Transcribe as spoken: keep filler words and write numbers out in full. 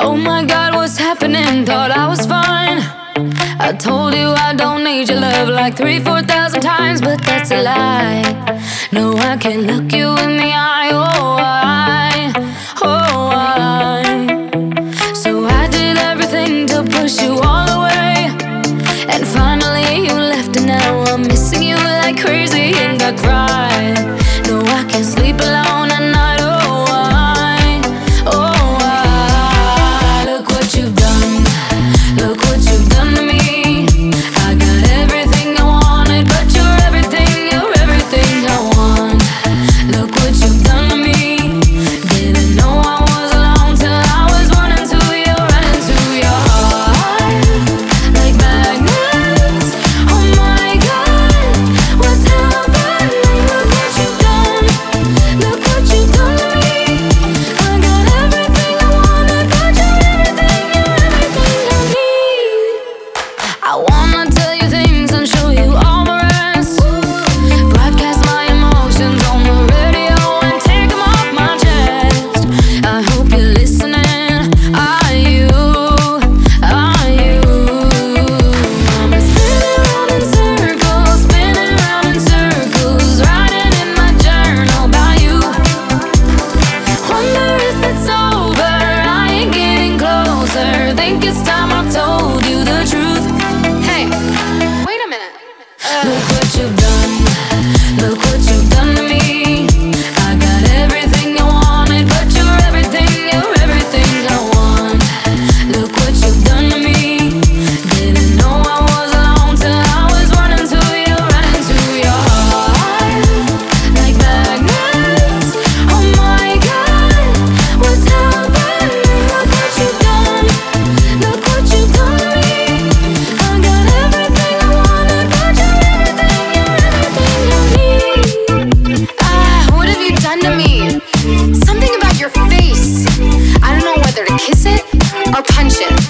Oh my God, what's happening? Thought I was fine. I told you I don't need your love like three, four thousand times, but that's a lie. No, I can't look you in the eye. Oh, I, oh, I. So I did everything to push you all away, and finally you left, and now I'm missing you like crazy, and I cry. No, I can't sleep alone at night. Oh, I, oh, I. Look what you've done. Look what you've done to me. I got everything I wanted, but you're everything, you're everything I want. Look what you've done to me. Didn't know I was alone till I was running to you, running to your heart like magnets. Oh my God, what's happening? Look what you've done. Look what you've done to me. I got everything I wanted, but you're everything, you're everything I need. I wanna tell you things and show you all the rest. Broadcast my emotions on the radio and take them off my chest. I hope you're listening. Are you? Are you? I'm spinning round in circles, spinning round in circles, writing in my journal about you. Wonder if it's over. I ain't getting closer. Think it's time I told you the truth. Hey, wait a minute. Look what you've done. Look what you've done to me. I got everything I wanted, but you're everything, you're everything I want. Look what you've done to me. Didn't know I was alone till I was running to you, running to your heart like magnets. Oh my God, what's happening? Look what you've done. Look what you've done to me. I got everything I wanted, but you're everything, you're everything I need. Ah, what have you done to me? Something about your face. I don't know whether to kiss it or punch it.